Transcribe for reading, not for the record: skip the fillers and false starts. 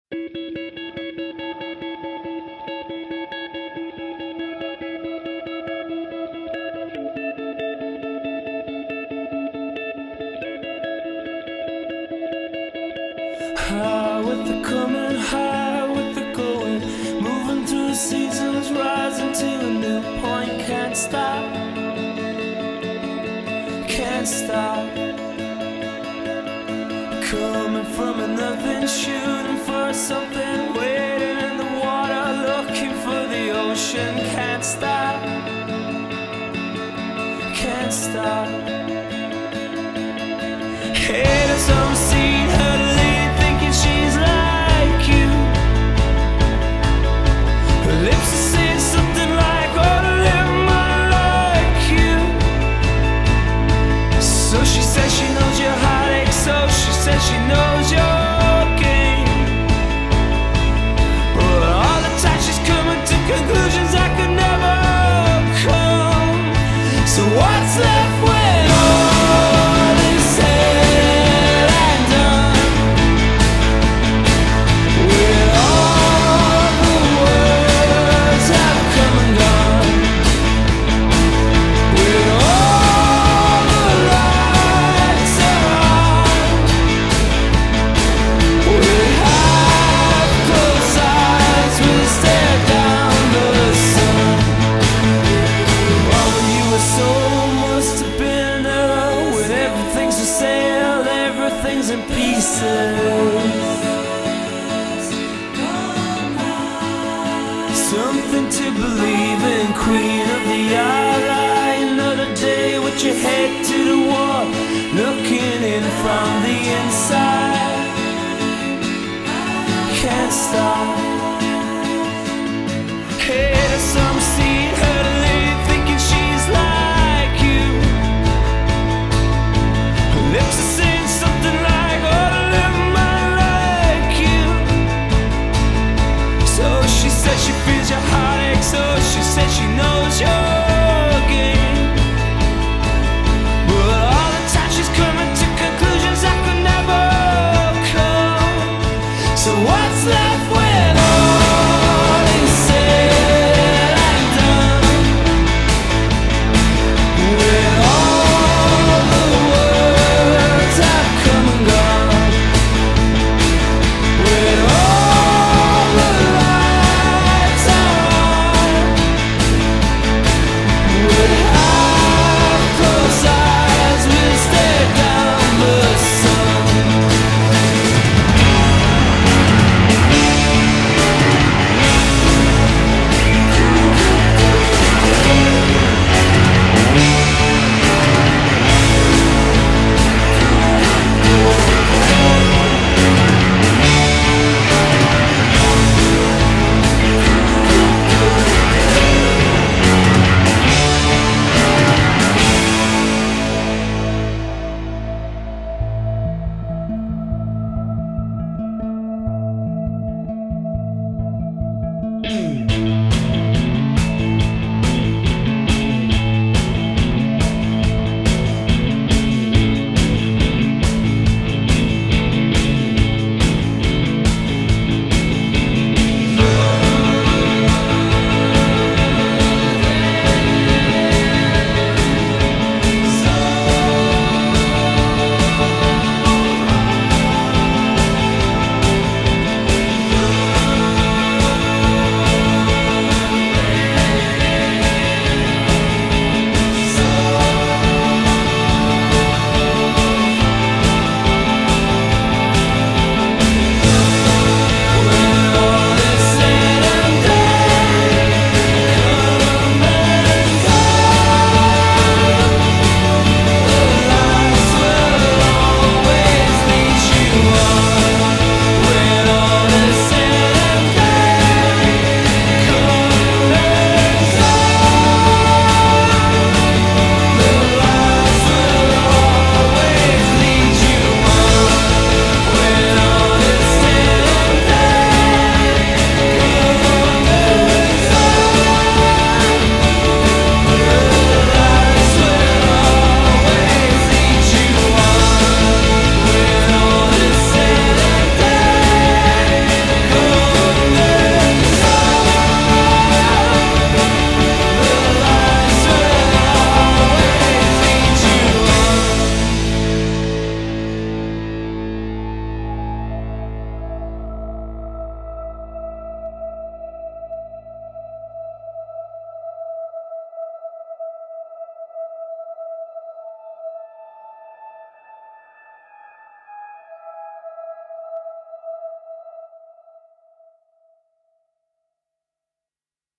High with the coming, high with the going, moving through the seasons, rising to a new point. Can't stop, can't stop. Coming from a nothing, shooting for something, waiting in the water, looking for the ocean. Can't stop, can't stop. Haters don't see her lead, thinking she's like you. Her lips are saying something like, "Oh, to live my like you." So she says she knows your heartache, so she says she knows your game. But all the time she's coming to conclusions I could never come. So what's left when all is said and done? When all the words have come and gone, when all the lights are on, we have closed eyes, we stare down the sun. Oh, you were so must have been when everything's for sale, everything's in pieces. Something to believe in, queen of the eye. Another day with your head to the wall, looking in from the inside. Can't stop. Haters, some see her lead, thinking she's like you. Her lips are saying something like, "Oh, to live my like you." So she says she feels your heartache, so she says she knows your game. But all the time she's coming to conclusions I could never come. So what's left when